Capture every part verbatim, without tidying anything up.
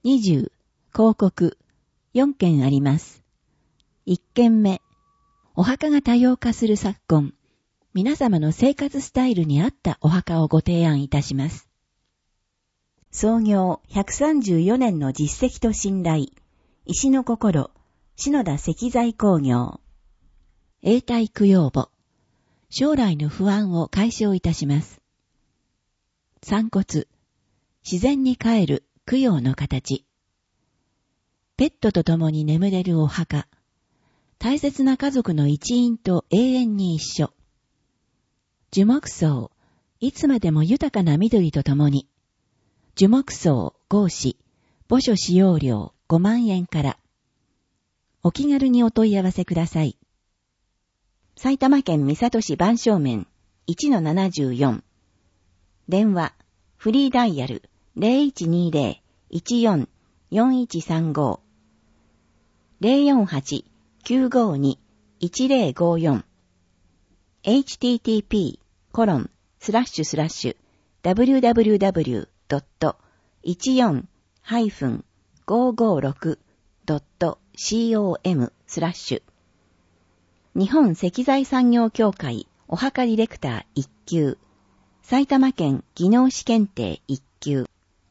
にじゅう、広告、よんけんあります。いっけんめ、お墓が多様化する昨今、皆様の生活スタイルに合ったお墓をご提案いたします。創業ひゃくさんじゅうよねんの実績と信頼、石の心、篠田石材工業。永代供養墓、将来の不安を解消いたします。散骨、自然に帰る供養の形。ペットと共に眠れるお墓。大切な家族の一員と永遠に一緒。樹木葬、いつまでも豊かな緑と共に。樹木葬、合祀、墓所使用料ごまんえんから。お気軽にお問い合わせください。埼玉県三郷市番正面 いちのななじゅうよん。電話、フリーダイヤル ゼロいちにゼロ いちよん よんいちさんご ゼロよんはち きゅうごに いちゼロごよん エイチティーティーピー コロン スラッシュスラッシュ ダブリューダブリューダブリュー ドット いちよん ごーごーろく ドット com スラッシュ日本石材産業協会お墓ディレクターいっきゅう埼玉県技能士検定いっきゅう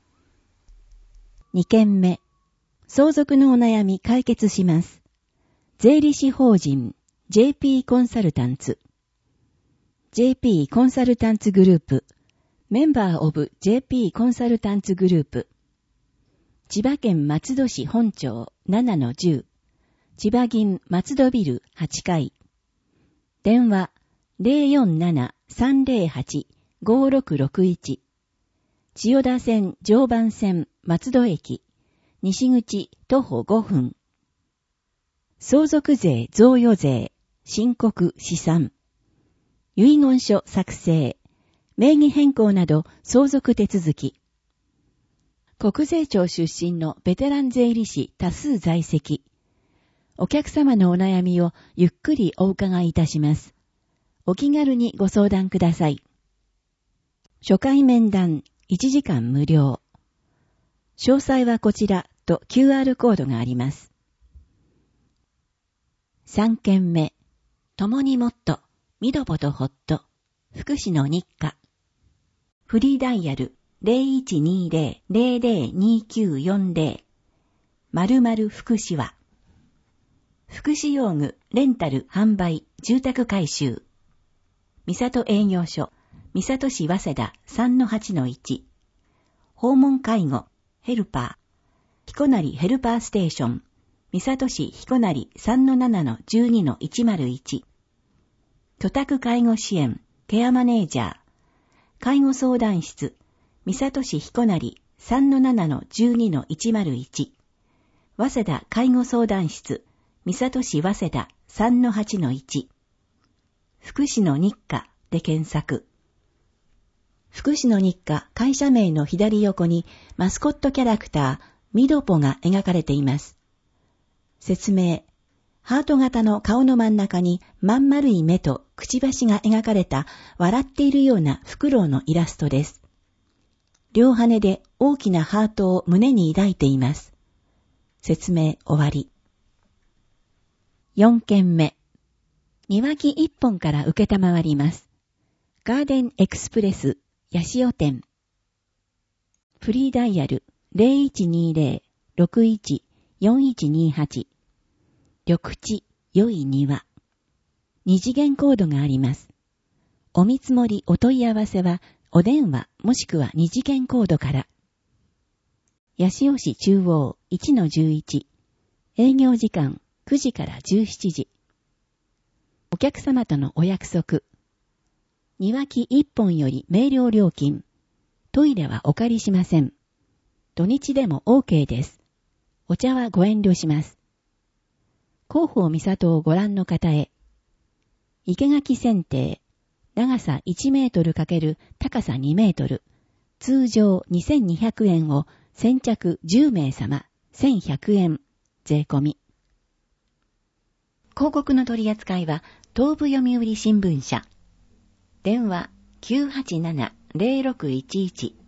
にけんめ相続のお悩み解決します。税理士法人 ジェーピー コンサルタンツ ジェーピー コンサルタンツグループメンバーオブ ジェーピー コンサルタンツグループ千葉県松戸市本町 ななのじゅう千葉銀松戸ビルはちかい電話 ゼロよんなな さんゼロはち ごろくろくいち 千代田線常磐線松戸駅西口徒歩ごふん相続税贈与税申告試算遺言書作成名義変更など相続手続き国税庁出身のベテラン税理士多数在籍お客様のお悩みをゆっくりお伺いいたします。お気軽にご相談ください。初回面談いちじかん無料。詳細はこちらと キューアール コードがあります。さんけんめ、共にもっと、みどぼとほっと、福祉の日課。フリーダイヤル ゼロいちにゼロ ゼロゼロにきゅうよんゼロ 〇〇福祉は福祉用具、レンタル、販売、住宅改修。三郷営業所、三郷市早稲田 さんのはちのいち。訪問介護、ヘルパー。彦成ヘルパーステーション、三郷市彦成 さんのななのじゅうにのいちまるいち。居宅介護支援、ケアマネージャー。介護相談室、三郷市彦成 さんのななのじゅうにのいちまるいち。早稲田介護相談室、三郷市早稲田 さんのはちのいち。福祉の日課で検索。福祉の日課会社名の左横にマスコットキャラクターミドポが描かれています。説明。ハート型の顔の真ん中にまん丸い目とくちばしが描かれた笑っているようなフクロウのイラストです。両羽で大きなハートを胸に抱いています。説明終わり。よんけんめ。庭木いっぽんから受けたまわります。ガーデンエクスプレス、八潮店。フリーダイヤル ゼロいちにゼロ ろくいち よんいちにはち。緑地、良い庭。二次元コードがあります。お見積もりお問い合わせは、お電話もしくは二次元コードから。八潮市中央 いちのじゅういち。営業時間くじからじゅうしちじ。お客様とのお約束。庭木いっぽんより明瞭料金。トイレはお借りしません。土日でも OK です。お茶はご遠慮します。広報三郷をご覧の方へ。生垣剪定。長さいちメートル×高さにメートル。通常にせんにひゃくえんを先着じゅうめい様せんひゃくえん。税込み。広告の取り扱いは東部読売新聞社。電話 きゅうはちなな ゼロろくいちいち